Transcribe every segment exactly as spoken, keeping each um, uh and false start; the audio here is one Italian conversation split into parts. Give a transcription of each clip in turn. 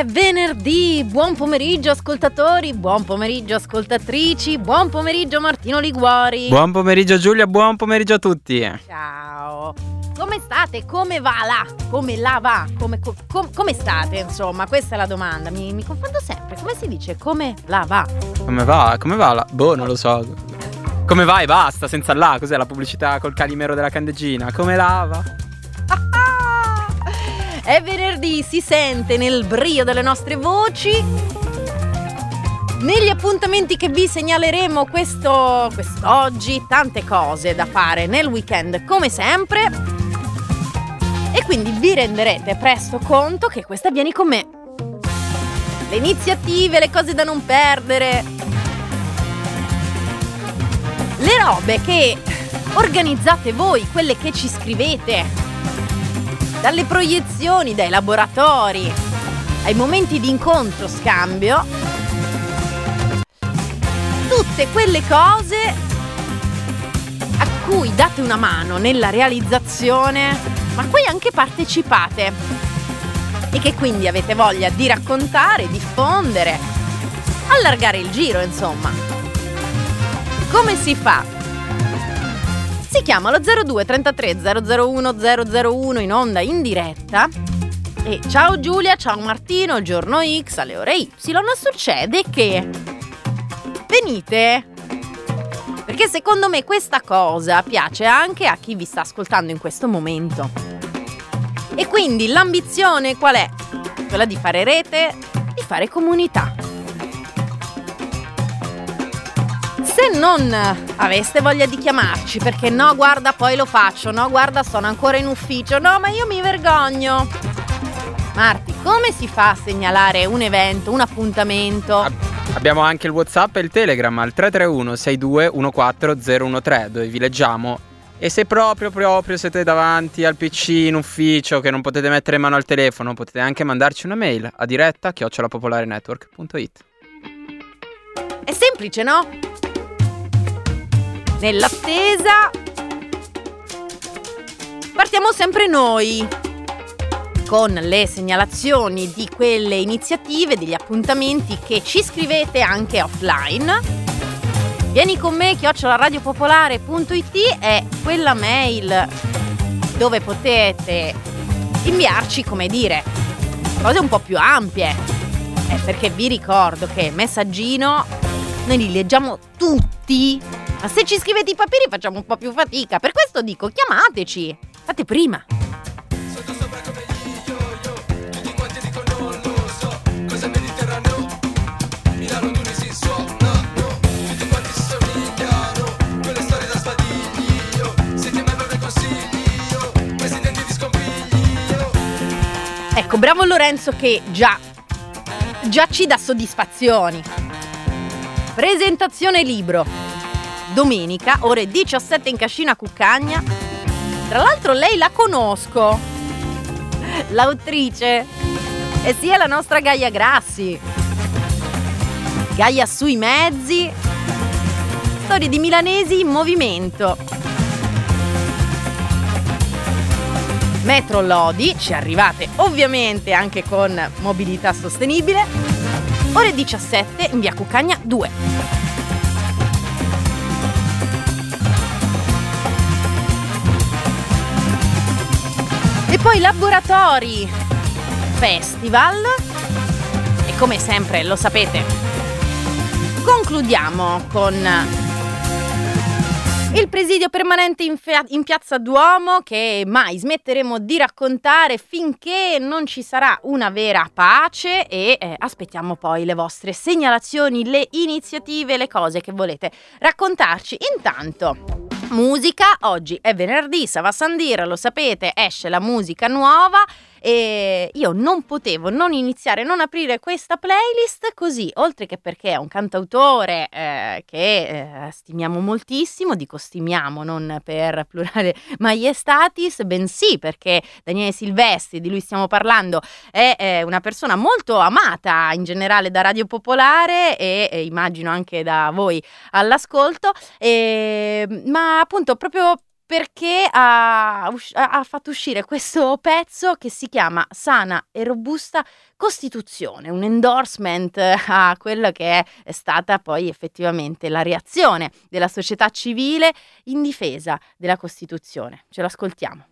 È venerdì, buon pomeriggio ascoltatori, buon pomeriggio ascoltatrici, buon pomeriggio Martino Liguori. Buon pomeriggio Giulia, buon pomeriggio a tutti. Ciao, come state? Come va là? Come la va? Come, co- com- come state insomma? Questa è la domanda, mi, mi confondo sempre, come si dice? Come la va? Come va? Come va la... Boh, non lo so. Come va e basta, senza la, cos'è la pubblicità col calimero della candeggina? Come la va? È venerdì, si sente nel brio delle nostre voci. Negli appuntamenti che vi segnaleremo questo, quest'oggi, tante cose da fare nel weekend come sempre. E quindi vi renderete presto conto che questa vieni con me. Le iniziative, le cose da non perdere, le robe che organizzate voi, quelle che ci scrivete. Dalle proiezioni, dai laboratori, ai momenti di incontro, scambio, tutte quelle cose a cui date una mano nella realizzazione, ma a cui anche partecipate e che quindi avete voglia di raccontare, diffondere, allargare il giro, insomma. Come si fa? Si chiama lo zero due trentatré zero zero uno zero zero uno in onda in diretta. E ciao Giulia, ciao Martino, giorno X alle ore Y. Succede che venite, perché secondo me questa cosa piace anche a chi vi sta ascoltando in questo momento. E quindi l'ambizione qual è? Quella di fare rete, di fare comunità. Se non aveste voglia di chiamarci, perché no, guarda, poi lo faccio, no, guarda, sono ancora in ufficio, no, ma io mi vergogno. Marti, come si fa a segnalare un evento, un appuntamento? Ab- abbiamo anche il WhatsApp e il Telegram al tre tre uno sei due uno quattro zero uno tre, dove vi leggiamo. E se proprio proprio siete davanti al P C in ufficio, che non potete mettere in mano al telefono, potete anche mandarci una mail a diretta chiocciola popolare network punto it. È semplice, no? Nell'attesa partiamo sempre noi con le segnalazioni di quelle iniziative, degli appuntamenti che ci scrivete anche offline. Vieni con me chiocciola radiopopolare punto it è quella mail dove potete inviarci, come dire, cose un po' più ampie, eh, perché vi ricordo che messaggino noi li leggiamo tutti. Ma se ci scrivete i papiri facciamo un po' più fatica. Per questo dico, chiamateci. Fate prima. Sotto sopra come gli yo-yo, tutti quanti dicono non lo so, cosa mediterraneo, Milano, Tunisi, suonano, tutti quanti si somigliano, quelle storie da spadiglio, siete membro del consiglio, presidenti di scompiglio. Ecco, bravo Lorenzo che già, già ci dà soddisfazioni. Presentazione libro. Domenica, ore diciassette in Cascina Cuccagna. Tra l'altro lei la conosco, l'autrice, e sì, è la nostra Gaia Grassi. Gaia sui mezzi, storie di milanesi in movimento. Metro Lodi, ci arrivate ovviamente anche con mobilità sostenibile. Ore diciassette in via Cuccagna due. E poi Laboratori Festival. E come sempre, lo sapete, concludiamo con il presidio permanente in, fia- in Piazza Duomo, che mai smetteremo di raccontare finché non ci sarà una vera pace. E eh, aspettiamo poi le vostre segnalazioni, le iniziative, le cose che volete raccontarci. Intanto musica, oggi è venerdì, Sava Sandir, lo sapete, esce la musica nuova e io non potevo non iniziare, non aprire questa playlist così, oltre che perché è un cantautore eh, che eh, stimiamo moltissimo, dico stimiamo non per plurale maiestatis, bensì perché Daniele Silvestri, di lui stiamo parlando, è eh, una persona molto amata in generale da Radio Popolare e eh, immagino anche da voi all'ascolto, eh, ma appunto proprio perché ha, ha fatto uscire questo pezzo che si chiama Sana e Robusta Costituzione, un endorsement a quella che è stata poi effettivamente la reazione della società civile in difesa della Costituzione. Ce l'ascoltiamo.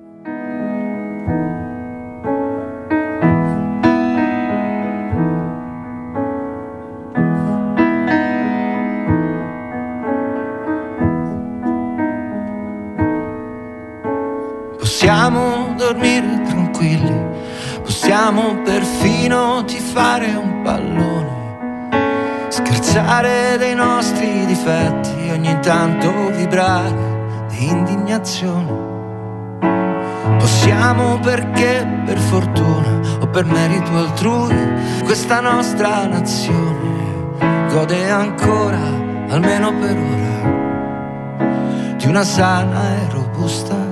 Possiamo dormire tranquilli, possiamo perfino tifare un pallone, scherzare dei nostri difetti, ogni tanto vibrare di indignazione. Possiamo perché per fortuna o per merito altrui questa nostra nazione gode ancora, almeno per ora, di una sana e robusta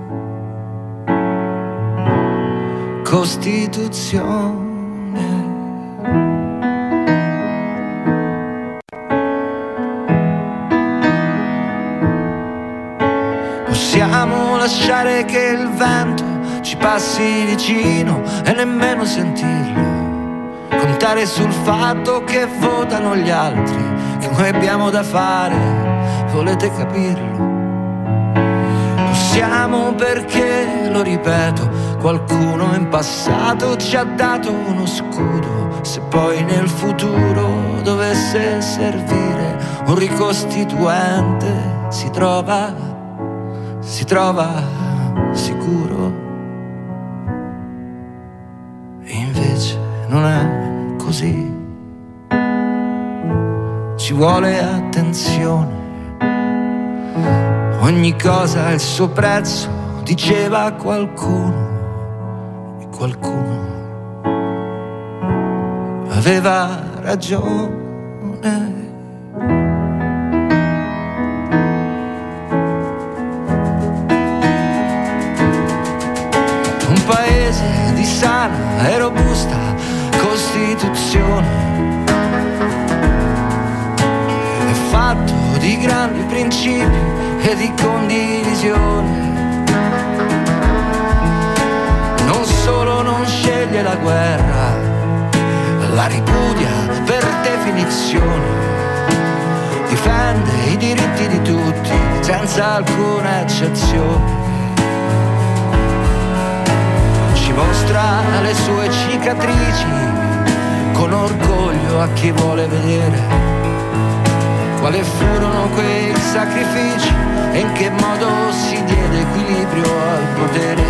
Costituzione. Possiamo lasciare che il vento ci passi vicino e nemmeno sentirlo, contare sul fatto che votano gli altri, che noi abbiamo da fare, volete capirlo? Possiamo perché, lo ripeto, qualcuno in passato ci ha dato uno scudo, se poi nel futuro dovesse servire un ricostituente, si trova, si trova sicuro. E invece non è così, ci vuole attenzione. Ogni cosa ha il suo prezzo, diceva qualcuno, e qualcuno aveva ragione. Un paese di sana e robusta Costituzione è fatto di grandi principi e di condivisione. Non solo non sceglie la guerra, la ripudia per definizione, difende i diritti di tutti senza alcuna eccezione, ci mostra le sue cicatrici con orgoglio a chi vuole vedere quali furono quei sacrifici e in che modo si diede equilibrio al potere.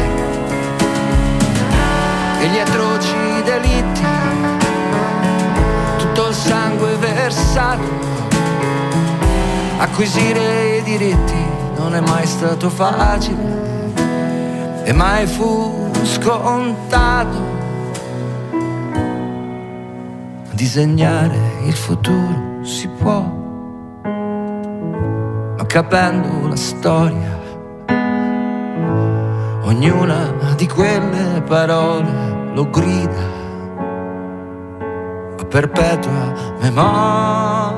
E gli atroci delitti, tutto il sangue versato, acquisire i diritti non è mai stato facile e mai fu scontato. Disegnare il futuro si può, capendo la storia, ognuna di quelle parole lo grida a perpetua memoria.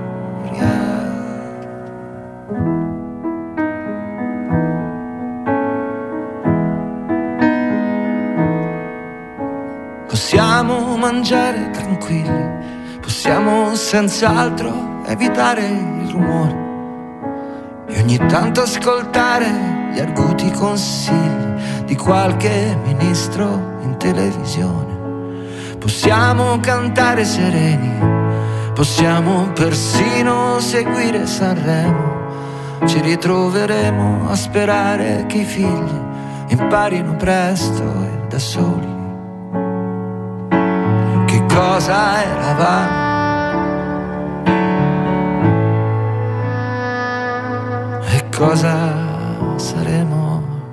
Possiamo mangiare tranquilli, possiamo senz'altro evitare il rumore e ogni tanto ascoltare gli arguti consigli di qualche ministro in televisione. Possiamo cantare sereni, possiamo persino seguire Sanremo. Ci ritroveremo a sperare che i figli imparino presto e da soli che cosa eravamo cosa saremo.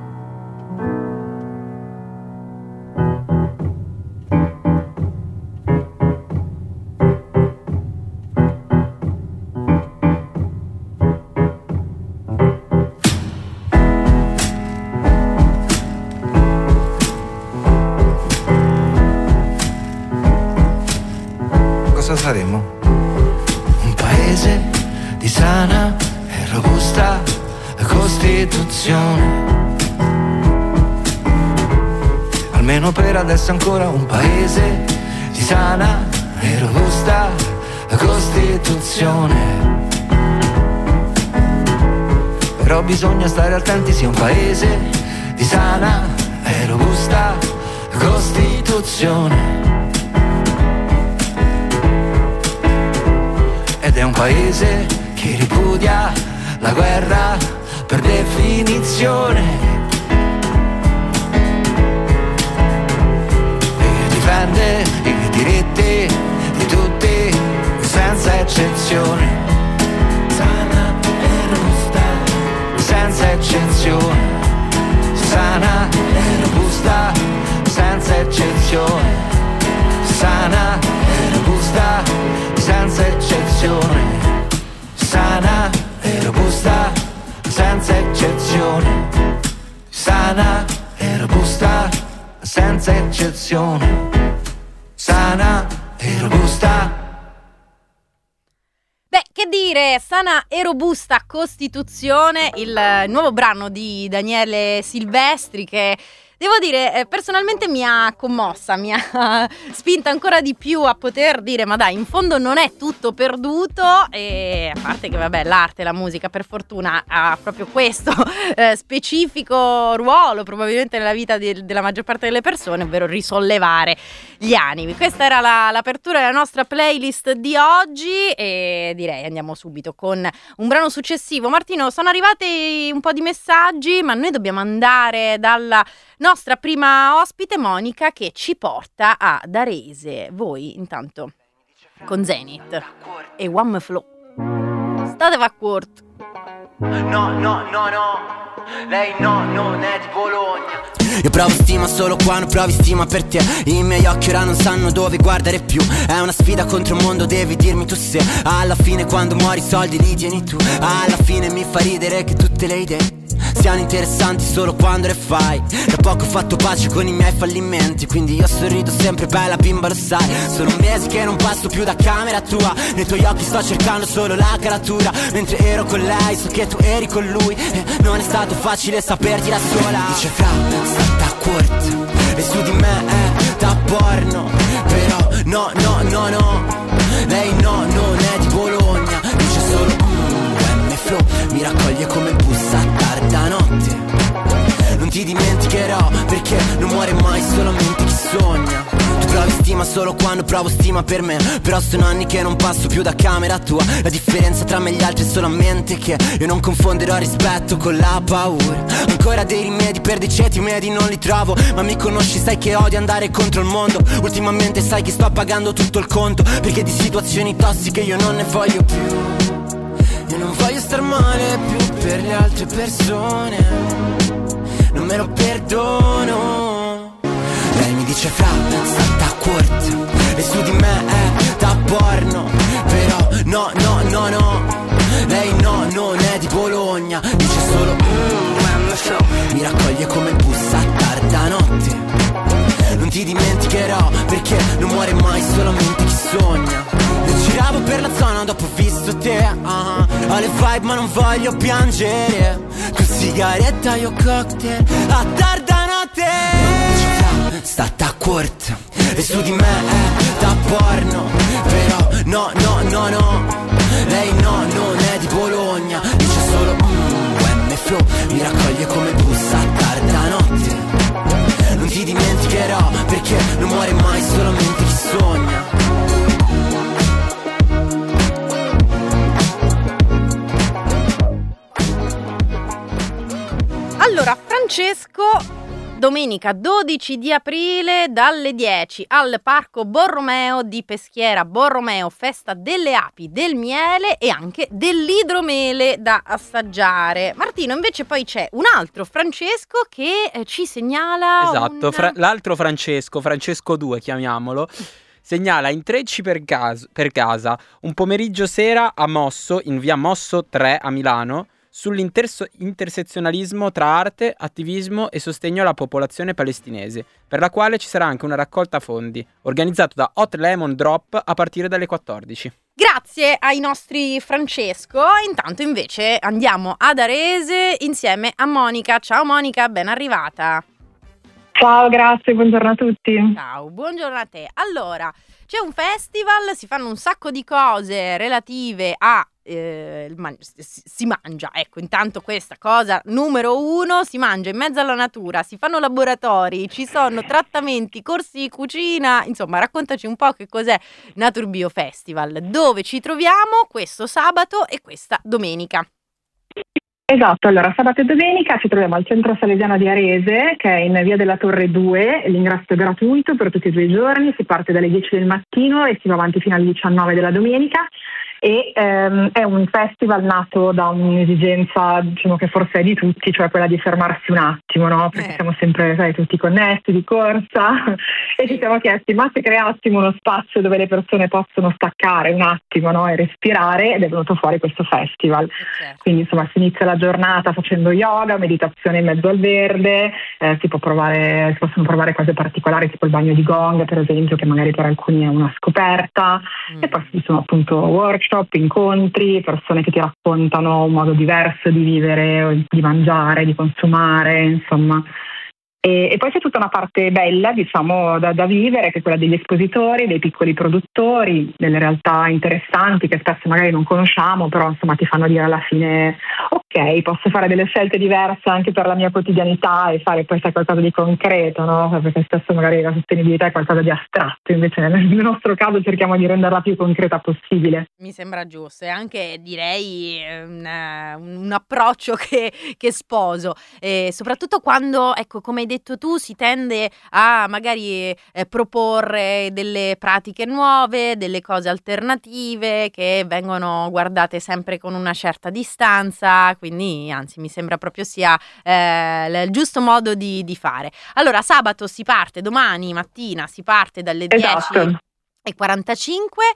Cosa saremo? Un paese di sana e robusta Costituzione. Almeno per adesso ancora un paese di sana e robusta Costituzione. Però bisogna stare attenti, sia un paese di sana e robusta Costituzione. Ed è un paese che ripudia la guerra per definizione e difende i diritti di tutti senza eccezione, sana e robusta, senza eccezione, sana e robusta, senza eccezione, sana e robusta, senza eccezione, sana e robusta, senza eccezione, sana e robusta, senza eccezione, sana e robusta. Beh, che dire, sana e robusta Costituzione, il nuovo brano di Daniele Silvestri che, devo dire, personalmente mi ha commossa, mi ha spinta ancora di più a poter dire ma dai, in fondo non è tutto perduto, e a parte che vabbè, l'arte, la musica per fortuna ha proprio questo eh, specifico ruolo probabilmente nella vita di, della maggior parte delle persone, ovvero risollevare gli animi. Questa era la, l'apertura della nostra playlist di oggi e direi andiamo subito con un brano successivo. Martino, sono arrivati un po' di messaggi, ma noi dobbiamo andare dalla nostra prima ospite Monica che ci porta a Darese. Voi intanto con Zenith e One Flow state va corto. No, no, no, no, lei no, non è di Bologna. Io provo stima solo quando provi stima per te. I miei occhi ora non sanno dove guardare più. È una sfida contro il mondo, devi dirmi tu se alla fine quando muori i soldi li tieni tu. Alla fine mi fa ridere che tutte le idee siano interessanti solo quando le fai. Da poco ho fatto pace con i miei fallimenti, quindi io sorrido sempre, bella bimba lo sai. Sono mesi che non passo più da camera tua, nei tuoi occhi sto cercando solo la caratura. Mentre ero con lei so che tu eri con lui, e non è stato facile saperti da sola. Dice fra, sta corta e su di me è da porno. Però no, no, no, no, lei no, non è di Bologna. Dice solo mm, M-Flow, mi raccoglie come bussa a tarda notte. Non ti dimenticherò perché non muore mai solamente chi sogna. Tu provi stima solo quando provo stima per me, però sono anni che non passo più da camera tua. La differenza tra me e gli altri è solamente che io non confonderò rispetto con la paura. Ancora dei rimedi per dei ceti medi non li trovo, ma mi conosci, sai che odio andare contro il mondo. Ultimamente sai che sto pagando tutto il conto, perché di situazioni tossiche io non ne voglio più. Io non voglio star male più per le altre persone, non me lo perdono. Lei mi dice fra, sta corta e su di me è da porno. Però no, no, no, no, lei no, non è di Bologna. Dice solo mm, mi raccoglie come bussa a tarda notte. Non ti dimenticherò perché non muore mai solamente chi sogna. Io giravo per la zona dopo ho visto te, uh-huh. Ho le vibe ma non voglio piangere. Tu sigaretta, io cocktail a tarda notte. Stata corta e su di me è da porno. Però no, no, no, no, lei no, non è di Bologna. Dice solo mm, M-Flow, mi raccoglie come bussa a tarda notte. Non ti dimenticherò perché non muore mai solamente chi sogna. Allora, Francesco, domenica dodici di aprile dalle dieci al Parco Borromeo di Peschiera. Borromeo, festa delle api, del miele e anche dell'idromele da assaggiare. Martino, invece poi c'è un altro Francesco che eh, ci segnala Esatto, un... fra- l'altro Francesco, Francesco due chiamiamolo, segnala intrecci per, gas- per casa, un pomeriggio sera a Mosso, in via Mosso tre a Milano. sull'intersezionalismo tra arte, attivismo e sostegno alla popolazione palestinese, per la quale ci sarà anche una raccolta fondi, organizzato da Hot Lemon Drop a partire dalle quattordici. Grazie ai nostri Francesco. Intanto invece andiamo ad Arese insieme a Monica. Ciao Monica, ben arrivata. Ciao, grazie, buongiorno a tutti. Ciao, buongiorno a te. Allora, c'è un festival, si fanno un sacco di cose relative a eh, il man- si mangia, ecco, intanto questa cosa numero uno, si mangia in mezzo alla natura, si fanno laboratori, ci sono trattamenti, corsi di cucina, insomma raccontaci un po' che cos'è Naturbio Festival, dove ci troviamo questo sabato e questa domenica. Esatto, allora sabato e domenica ci troviamo al Centro Salesiano di Arese, che è in via della Torre due, l'ingresso è gratuito per tutti e due i giorni, si parte dalle dieci del mattino e si va avanti fino alle diciannove della domenica. E ehm, è un festival nato da un'esigenza, diciamo che forse è di tutti, cioè quella di fermarsi un attimo, no? Perché eh. siamo sempre, sai, tutti connessi di corsa e ci siamo chiesti, ma se creassimo uno spazio dove le persone possono staccare un attimo, no? E respirare, ed è venuto fuori questo festival. Certo. Quindi insomma si inizia la giornata facendo yoga, meditazione in mezzo al verde, eh, si può provare, si possono provare cose particolari tipo il bagno di gong, per esempio, che magari per alcuni è una scoperta, mm. e poi ci sono appunto workshop, incontri, persone che ti raccontano un modo diverso di vivere, di mangiare, di consumare, insomma. E, e poi c'è tutta una parte bella, diciamo, da, da vivere, che è quella degli espositori, dei piccoli produttori, delle realtà interessanti che spesso magari non conosciamo, però insomma ti fanno dire alla fine ok, posso fare delle scelte diverse anche per la mia quotidianità e fare poi qualcosa di concreto, no? Perché spesso magari la sostenibilità è qualcosa di astratto, invece nel nostro caso cerchiamo di renderla più concreta possibile. Mi sembra giusto e anche direi un, un approccio che, che sposo, e soprattutto quando, ecco, come hai detto tu, si tende a magari eh, proporre delle pratiche nuove, delle cose alternative che vengono guardate sempre con una certa distanza, quindi anzi mi sembra proprio sia eh, il giusto modo di, di fare. Allora sabato si parte, domani mattina si parte dalle Esatto. dieci e quarantacinque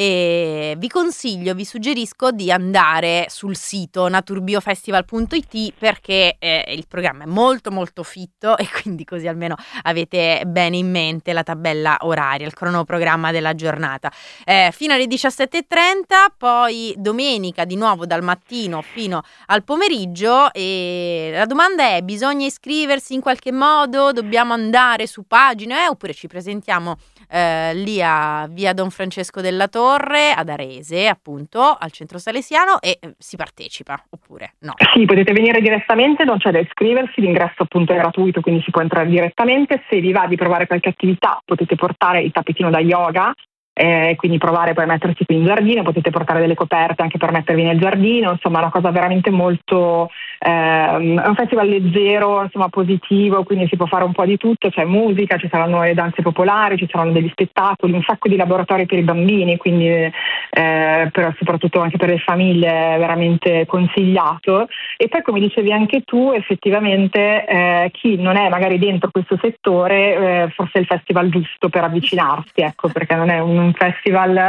e vi consiglio, vi suggerisco di andare sul sito naturbiofestival punto it perché eh, il programma è molto molto fitto e quindi così almeno avete bene in mente la tabella oraria, il cronoprogramma della giornata. Eh, fino alle diciassette e trenta, poi domenica di nuovo dal mattino fino al pomeriggio, e la domanda è: bisogna iscriversi in qualche modo? Dobbiamo andare su pagine eh, oppure ci presentiamo eh, lì a via Don Francesco della Torre ad Arese, appunto al centro salesiano, e eh, si partecipa oppure no? Sì, potete venire direttamente, non c'è da iscriversi, l'ingresso appunto è gratuito, quindi si può entrare direttamente. Se vi va di provare qualche attività potete portare il tappetino da yoga, eh, quindi provare poi a mettersi qui in giardino, potete portare delle coperte anche per mettervi nel giardino, insomma è una cosa veramente molto ehm, è un festival leggero, insomma positivo, quindi si può fare un po' di tutto, c'è musica, ci saranno le danze popolari, ci saranno degli spettacoli, un sacco di laboratori per i bambini, quindi eh, però soprattutto anche per le famiglie è veramente consigliato. E poi come dicevi anche tu, effettivamente eh, chi non è magari dentro questo settore eh, forse è il festival giusto per avvicinarsi, ecco, perché non è un un festival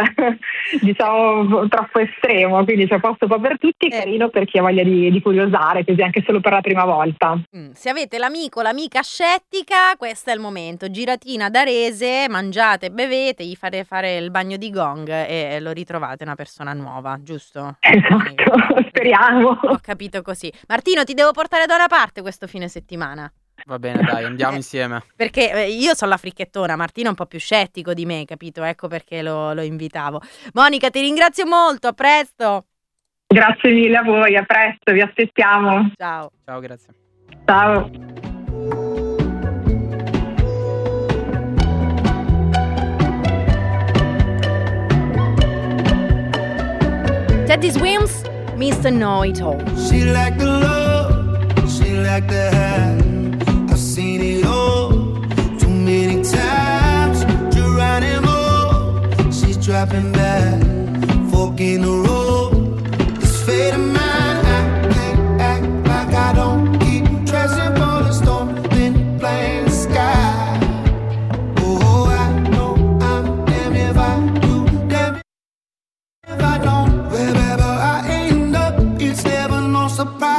diciamo troppo estremo, quindi c'è posto un po' per tutti, eh. carino per chi ha voglia di, di curiosare, così anche solo per la prima volta. Mm, se avete l'amico, l'amica scettica, questo è il momento, giratina ad Arese, mangiate, bevete, gli fate fare il bagno di gong e lo ritrovate una persona nuova, giusto? Esatto, speriamo. Ho capito così. Martino, ti devo portare da una parte questo fine settimana. Va bene, dai, andiamo eh, insieme. Perché eh, io sono la fricchettona, Martino è un po' più scettico di me, capito? Ecco perché lo, lo invitavo. Monica, ti ringrazio molto, a presto. Grazie mille a voi, a presto, vi aspettiamo. Ciao. Ciao, grazie. Ciao. Teddy Swims, mister Know-It-All. She like the love, she like the high. I've seen it all too many times. Geronimo, she's dropping back, fork in the road. It's fate of mine. I can't act like I don't keep dressing for the storm in plain sky. Oh, I know I'm damn if I do, damn if I don't. Wherever I end up, it's never no surprise.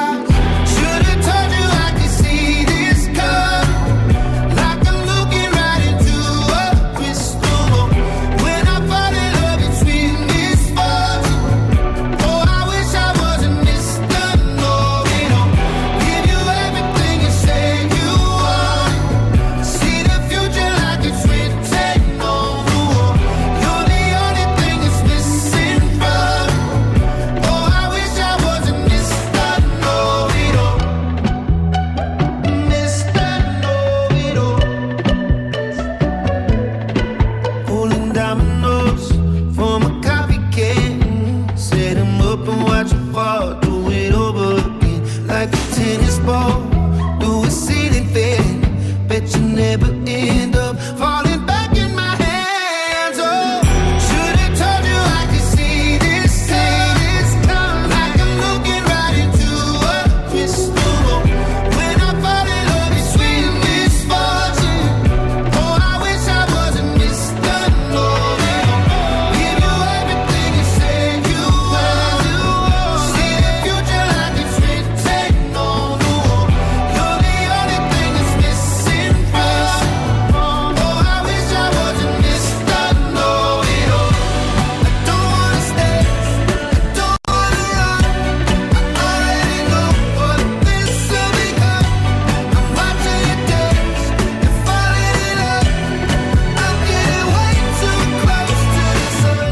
apart, do it over again. Like a tennis ball, do a ceiling fan. Bet you never end up falling back in my hands. Oh, should've told you I could see this, see this coming. Like I'm looking right into a crystal ball. When I fall in love, it's sweet misfortune. Oh, I wish I wasn't Mister Know-It-All. Give you everything you said you were. See the future like it's written on the wall. You're the only thing that's missing from. Oh, I wish I wasn't Mister Know-It-All. I don't wanna stay, I don't wanna run. I already know what this will become. I'm watching you dance and falling in love. I'm getting way too close to the sun.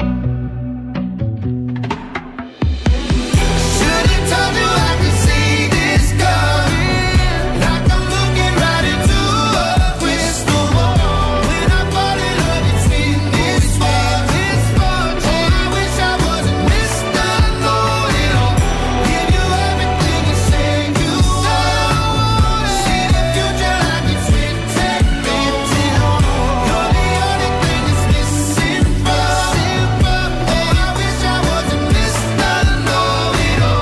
Should've told you I could see this coming. Like I'm looking right into a crystal ball. When I fall in love, it's in this far, this far. Oh, I wish I wasn't Mister Know-It-All. Give you everything you say you want. See the future like it's written, written on. You're the only thing that's missing from. Oh, I wish I wasn't Mister Know-It-All.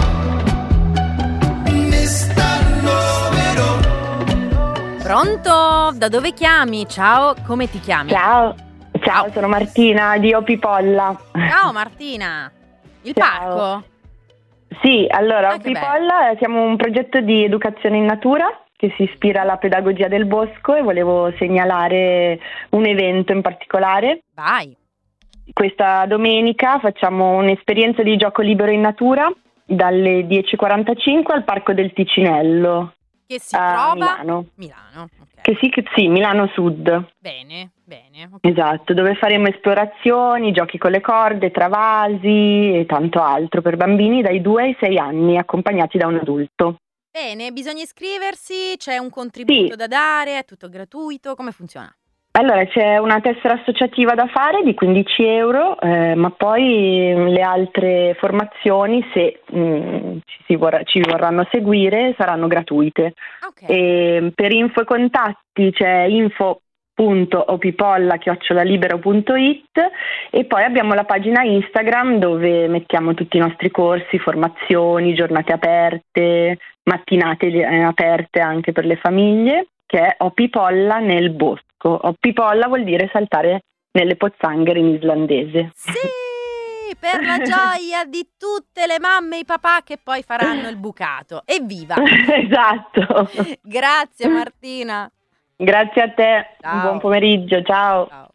Mister Know-It-All. Pronto? Da dove chiami? Ciao, come ti chiami? Ciao, ciao, Ciao. sono Martina di Opipolla. Ciao Martina. Il Ciao. parco? Sì, allora Ah, che Opipolla siamo un progetto di educazione in natura che si ispira alla pedagogia del bosco e volevo segnalare un evento in particolare. Vai. Questa domenica facciamo un'esperienza di gioco libero in natura dalle dieci e quarantacinque al Parco del Ticinello Che si a trova? Milano. Milano, ok. Che sì, che sì, Milano Sud. Bene, bene. ok. Esatto, dove faremo esplorazioni, giochi con le corde, travasi e tanto altro per bambini dai due ai sei anni accompagnati da un adulto. Bene, bisogna iscriversi, c'è un contributo Sì. da dare, è tutto gratuito, come funziona? Allora c'è una tessera associativa da fare di quindici euro, eh, ma poi le altre formazioni, se mh, ci, si vorrà, ci vorranno seguire, saranno gratuite. Ok. E per info e contatti c'è info punto opipolla chiocciola libero punto it e poi abbiamo la pagina Instagram dove mettiamo tutti i nostri corsi, formazioni, giornate aperte, mattinate eh, aperte anche per le famiglie, che è Opipolla nel bosco. Opipolla vuol dire saltare nelle pozzanghere in islandese. Sì, per la gioia di tutte le mamme e i papà che poi faranno il bucato. Evviva! Esatto. Grazie Martina. Grazie a te, Ciao. un buon pomeriggio, ciao. Ciao.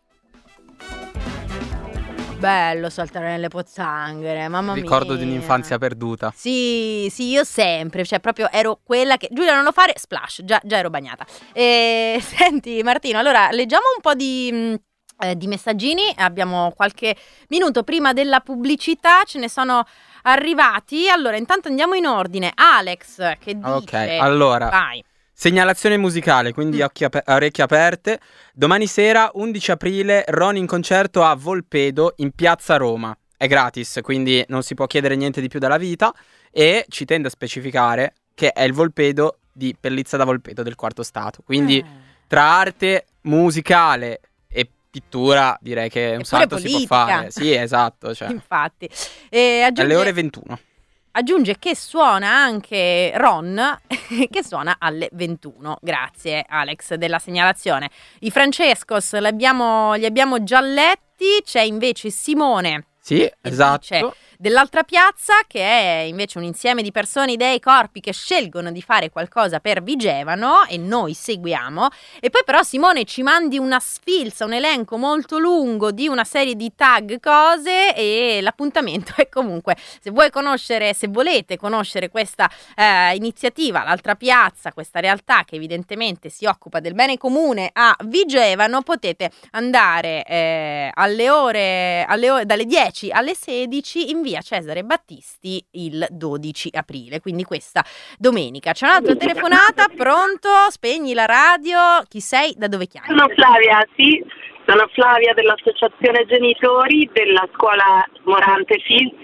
Bello saltare nelle pozzanghere, mamma mia. Ricordo di un'infanzia perduta. Sì, sì, io sempre, cioè proprio ero quella che... Giulia, non lo fare, splash, già, già ero bagnata. E, senti Martino, allora leggiamo un po' di... mh, eh, di messaggini, abbiamo qualche minuto prima della pubblicità, ce ne sono arrivati. Allora, intanto andiamo in ordine. Alex che dice... Ok, allora... Vai. Segnalazione musicale, quindi occhi ape- orecchie aperte. Domani sera, undici aprile, Ron in concerto a Volpedo in Piazza Roma. È gratis, quindi non si può chiedere niente di più dalla vita. E ci tende a specificare che è il Volpedo di Pellizza da Volpedo del Quarto Stato. Quindi Eh. tra arte musicale e pittura direi che un pure salto si può politica. fare. Sì, esatto. Cioè, Infatti. E aggiunge... alle ore ventuno. Aggiunge che suona anche Ron, che suona alle ventuno. Grazie Alex della segnalazione. I Francescos li abbiamo, li abbiamo già letti, c'è invece Simone. Sì, che esatto. dice dell'altra piazza, che è invece un insieme di persone, idee e corpi che scelgono di fare qualcosa per Vigevano e noi seguiamo. E poi però Simone ci mandi una sfilza, un elenco molto lungo di una serie di tag, cose, e l'appuntamento è comunque, se vuoi conoscere, se volete conoscere questa eh, iniziativa, l'altra piazza, questa realtà che evidentemente si occupa del bene comune a Vigevano, potete andare eh, alle ore, alle ore dalle dieci alle sedici in via Cesare Battisti il dodici aprile, quindi questa domenica. C'è un'altra telefonata, pronto? Spegni la radio, chi sei? Da dove chiami? Sono Flavia, sì, sono Flavia dell'Associazione Genitori della Scuola Morante Filzi,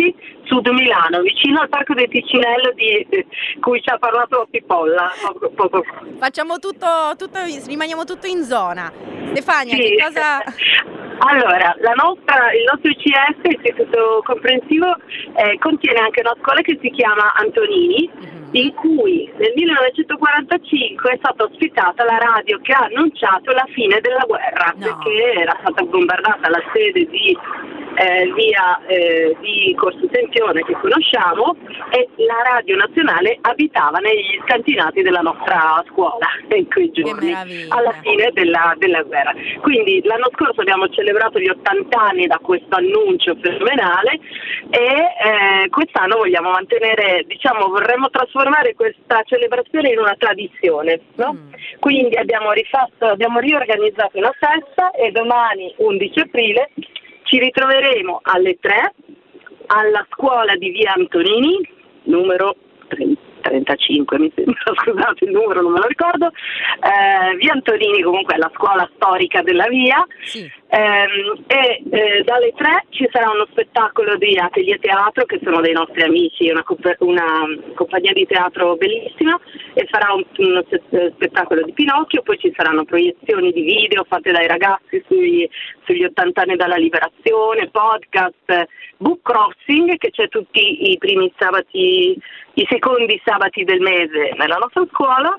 Sud Milano, vicino al Parco del Ticinello di cui ci ha parlato Pipolla poco, poco fa. Facciamo tutto, tutto, rimaniamo tutto in zona. Stefania, Sì. che cosa... Allora, la nostra, il nostro I C S, Istituto Comprensivo, eh, contiene anche una scuola che si chiama Antonini, uh-huh. in cui nel millenovecentoquarantacinque è stata ospitata la radio che ha annunciato la fine della guerra, no. perché era stata bombardata la sede di eh, via eh, di Corso Sempione che conosciamo, e la radio nazionale abitava negli scantinati della nostra scuola in quei giorni, alla fine della, della guerra. Quindi l'anno scorso abbiamo celebrato gli ottanta anni da questo annuncio fenomenale e eh, quest'anno vogliamo mantenere, diciamo, vorremmo trasformare questa celebrazione in una tradizione, no? Mm. Quindi abbiamo rifatto, abbiamo riorganizzato una festa e domani undici aprile ci ritroveremo alle tre alla scuola di via Antonini, numero trentacinque mi sembra, scusate il numero non me lo ricordo, eh, via Antonini comunque è la scuola storica della via, sì. ehm, e eh, dalle tre ci sarà uno spettacolo di Atelier Teatro che sono dei nostri amici, una, una compagnia di teatro bellissima, e farà un, uno spettacolo di Pinocchio, poi ci saranno proiezioni di video fatte dai ragazzi sui, sugli ottanta anni dalla liberazione, podcast, book crossing che c'è tutti i primi sabati, i secondi sabati del mese nella nostra scuola,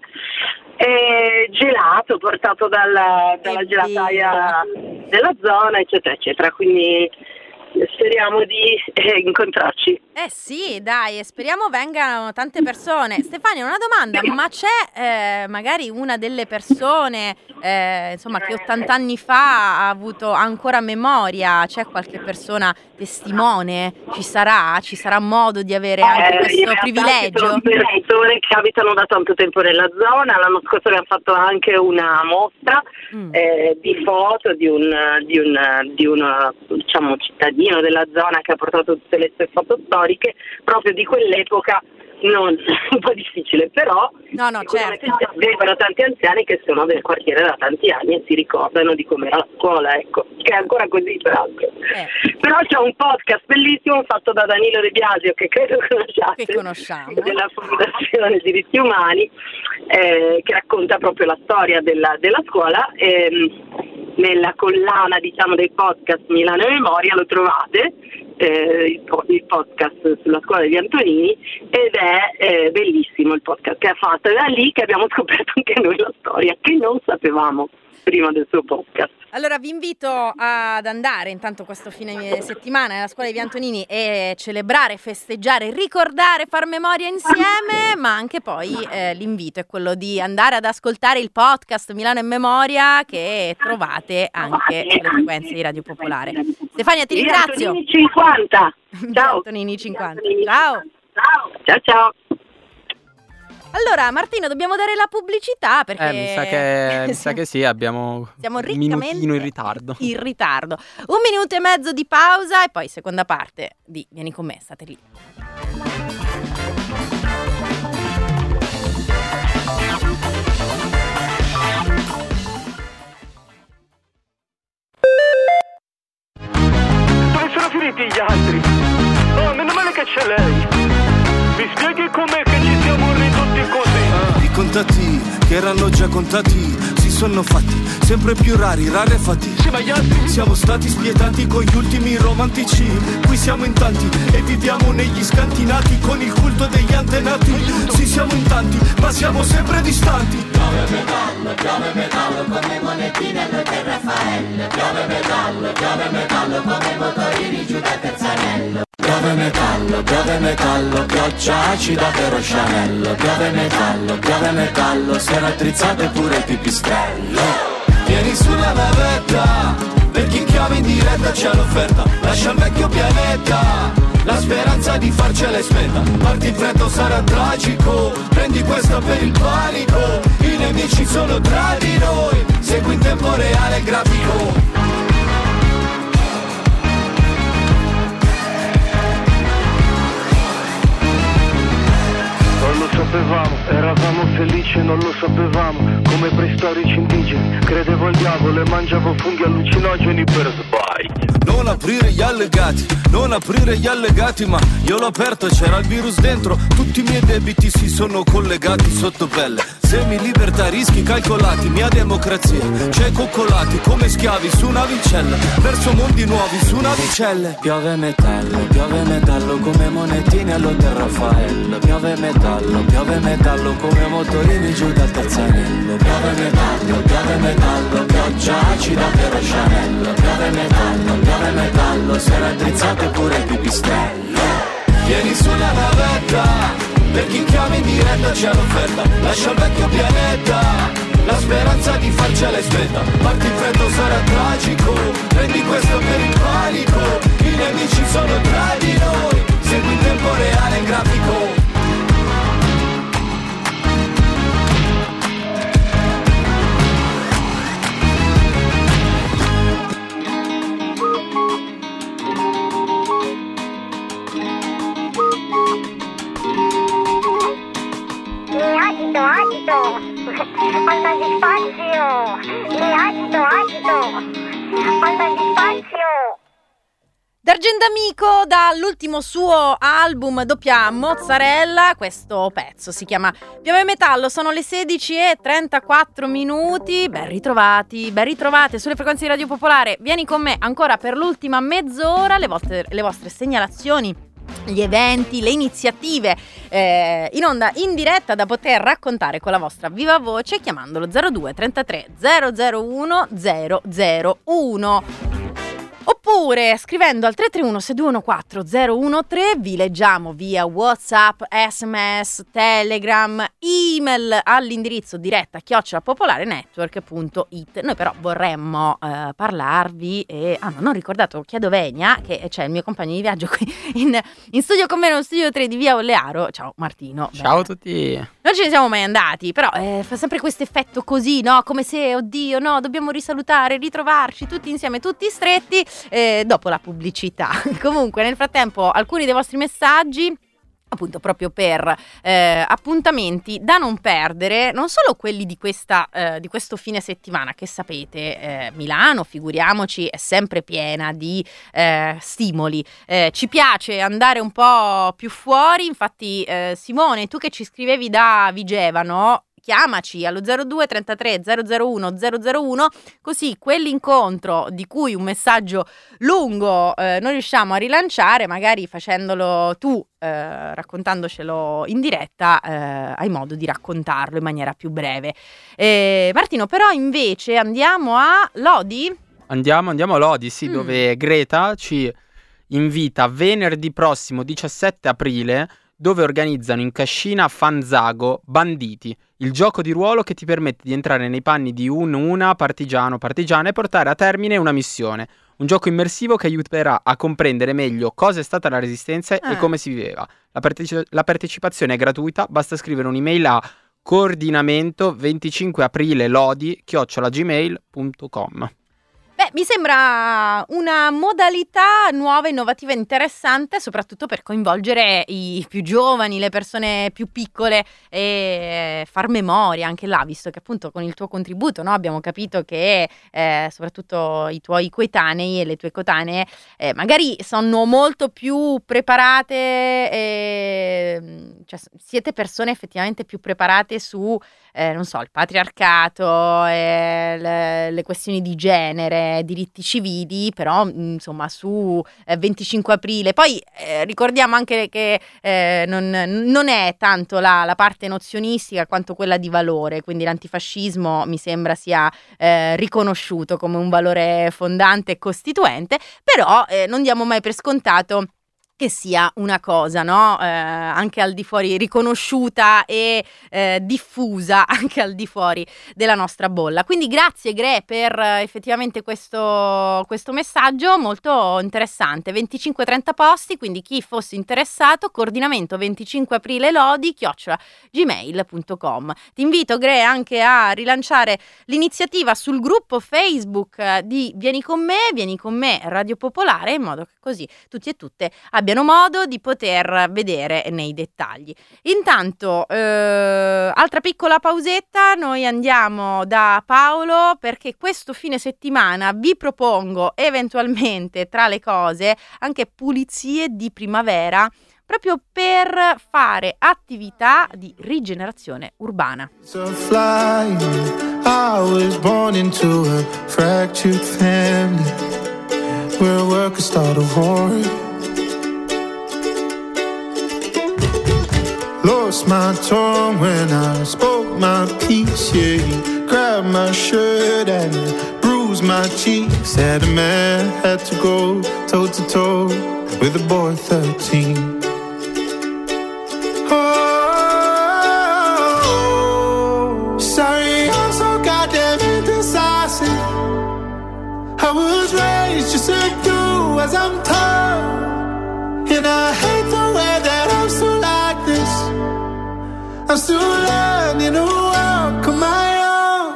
e gelato portato dalla, dalla gelataia della zona, eccetera eccetera, quindi speriamo di eh, incontrarci. Eh sì, dai, e speriamo vengano tante persone. Stefania, una domanda, ma c'è eh, magari una delle persone eh, insomma che ottanta anni fa ha avuto ancora memoria, c'è qualche persona testimone? Ci sarà? Ci sarà modo di avere anche eh, questo privilegio? Sono persone che abitano da tanto tempo nella zona. L'anno scorso abbiamo fatto anche una mostra mm. eh, di foto di un, di un, di un diciamo cittadino della zona che ha portato tutte le sue foto storiche proprio di quell'epoca. Non un po' difficile, però no, no, certo. Vengono tanti anziani che sono del quartiere da tanti anni e si ricordano di com'era la scuola, ecco, che è ancora così peraltro. Eh. Però c'è un podcast bellissimo fatto da Danilo De Biasio, che credo conosciate, che conosciamo, della Fondazione Diritti Umani, eh, che racconta proprio la storia della, della scuola. Ehm, nella collana, diciamo, dei podcast Milano e Memoria lo trovate, eh, il, il podcast sulla scuola di Antonini, ed è eh, bellissimo il podcast che ha fatto, ed è lì che abbiamo scoperto anche noi la storia che non sapevamo prima del suo podcast. Allora vi invito ad andare intanto questo fine settimana nella scuola di via Antonini e celebrare, festeggiare, ricordare, far memoria insieme, ma anche poi eh, l'invito è quello di andare ad ascoltare il podcast Milano in Memoria che trovate anche sulle frequenze di Radio Popolare. Stefania, ti ringrazio. Antonini cinquanta. Ciao. Antonini cinquanta. Ciao. Ciao. Ciao ciao. Allora Martino, dobbiamo dare la pubblicità perché eh, mi sa che, mi sa che sì, abbiamo siamo un minutino in ritardo. In ritardo. Un minuto e mezzo di pausa e poi seconda parte di Vieni con me, state lì. Dove sono finiti gli altri? Oh, meno male che c'è lei. Mi spieghi com'è che ci siamo ridotti così? Ah, i contatti che erano già contati si sono fatti sempre più rari, rarefatti. Sì, ma gli altri? Siamo stati spietati con gli ultimi romantici. Qui siamo in tanti e viviamo negli scantinati con il culto degli antenati. Sì, siamo in tanti, ma siamo sempre distanti. Piove metallo, piove metallo come monetine noi del Raffaello. Piove metallo, piove metallo come motorini giù da Terzanello. Piove metallo, piove metallo, pioggia acida per Oscianello. Piove metallo, piove metallo, si era attrizzato pure il pipistrello. Vieni sulla navetta, per chi chiama in diretta c'è l'offerta. Lascia il vecchio pianeta, la speranza di farcela è spenta. Parti in fretta o sarà tragico, prendi questa per il panico. I nemici sono tra di noi, segui in tempo reale il grafico. Non lo so sapevamo, eravamo felici e non lo sapevamo, come preistorici indigeni, credevo al diavolo e mangiavo funghi allucinogeni per sbaglio. Non aprire gli allegati, non aprire gli allegati, ma io l'ho aperto e c'era il virus dentro, tutti i miei debiti si sono collegati sotto pelle. Semi libertà, rischi calcolati, mia democrazia, c'è coccolati come schiavi su navicelle, verso mondi nuovi su navicelle. Piove metallo, piove metallo come monetine all'Hotel Raffaello. Piove metallo, piove metallo come motorini giù dal terzanello. Piove metallo, piove metallo, pioggia acida per Chanel. Piove metallo, piove metallo, si era drizzato pure il pipistrello. Vieni sulla navetta, per chi chiama in diretta c'è l'offerta. Lascia il vecchio pianeta, la speranza di farcela è spenta. Parti in fretta o sarà tragico, prendi questo per il panico. I nemici sono tra di noi, segui in tempo reale il grafico. Agito, agito, anda despacio, le agito, agito, anda despacio. D'Argentamico, dall'ultimo suo album doppia Mozzarella, questo pezzo si chiama Piove Metallo. Sono le sedici e trentaquattro minuti, ben ritrovati, ben ritrovate sulle frequenze di Radio Popolare. Vieni con me ancora per l'ultima mezz'ora, le vostre, le vostre segnalazioni, gli eventi, le iniziative eh, in onda in diretta da poter raccontare con la vostra viva voce chiamandolo zero due trentatré zero zero uno zero zero uno oppure scrivendo al tre tre uno sei due uno quattro zero uno tre. Vi leggiamo via WhatsApp, S M S, Telegram, email all'indirizzo diretta chiocciola popolarenetwork punto it. Noi però vorremmo eh, parlarvi e ah no, non ho ricordato, chiedo Venia che c'è il mio compagno di viaggio qui in, in studio con me nello studio tre di via Ollearo. Ciao Martino. Ciao a tutti. Non ce ne siamo mai andati, però eh, fa sempre questo effetto così, no? Come se, oddio, no, dobbiamo risalutare, ritrovarci tutti insieme, tutti stretti, eh, dopo la pubblicità. Comunque, nel frattempo, alcuni dei vostri messaggi, appunto proprio per eh, appuntamenti da non perdere, non solo quelli di questa eh, di questo fine settimana, che sapete eh, Milano, figuriamoci, è sempre piena di eh, stimoli, eh, ci piace andare un po' più fuori, infatti eh, Simone, tu che ci scrivevi da Vigevano, chiamaci allo zero due trentatré zero zero uno zero zero uno, così quell'incontro di cui un messaggio lungo eh, non riusciamo a rilanciare, magari facendolo tu, eh, raccontandocelo in diretta, eh, hai modo di raccontarlo in maniera più breve. Eh, Martino, però invece andiamo a Lodi? Andiamo, andiamo a Lodi, sì, mm. dove Greta ci invita venerdì prossimo diciassette aprile, dove organizzano in cascina Fanzago Banditi, il gioco di ruolo che ti permette di entrare nei panni di un una partigiano partigiana e portare a termine una missione. Un gioco immersivo che aiuterà a comprendere meglio cosa è stata la Resistenza Ah. e come si viveva. La, parteci- la partecipazione è gratuita, basta scrivere un'email a coordinamento venticinque aprile lodi chiocciola gmail punto com. Beh, mi sembra una modalità nuova, innovativa e interessante, soprattutto per coinvolgere i più giovani, le persone più piccole e far memoria anche là, visto che appunto con il tuo contributo, no, abbiamo capito che eh, soprattutto i tuoi coetanei e le tue coetanee eh, magari sono molto più preparate, e, cioè siete persone effettivamente più preparate su, eh, non so, il patriarcato, eh, le, le questioni di genere, diritti civili, però insomma su eh, venticinque aprile. Poi eh, ricordiamo anche che eh, non, non è tanto la, la parte nozionistica quanto quella di valore, quindi l'antifascismo mi sembra sia eh, riconosciuto come un valore fondante e costituente, però eh, non diamo mai per scontato che sia una cosa, no? Eh, anche al di fuori, riconosciuta e eh, diffusa anche al di fuori della nostra bolla. Quindi grazie Gre per eh, effettivamente questo, questo messaggio molto interessante. venticinque trenta posti, quindi chi fosse interessato, coordinamento venticinque aprile lodi chiocciola gmail punto com. Ti invito Gre anche a rilanciare l'iniziativa sul gruppo Facebook di Vieni con me, Vieni con me Radio Popolare, in modo che così tutti e tutte abbiano abbiano modo di poter vedere nei dettagli. Intanto, eh, altra piccola pausetta, noi andiamo da Paolo perché questo fine settimana vi propongo eventualmente tra le cose anche pulizie di primavera, proprio per fare attività di rigenerazione urbana. So flying, I was born into a fractured family where work started a war. Lost my tongue when I spoke my piece. Yeah, you grabbed my shirt and bruised my cheek. Said a man had to go toe to toe with a boy thirteen. Oh, sorry, I'm so goddamn indecisive. I was raised just to do as I'm told, and I hate the way that I'm still like this. I'm still learning to walk on my own.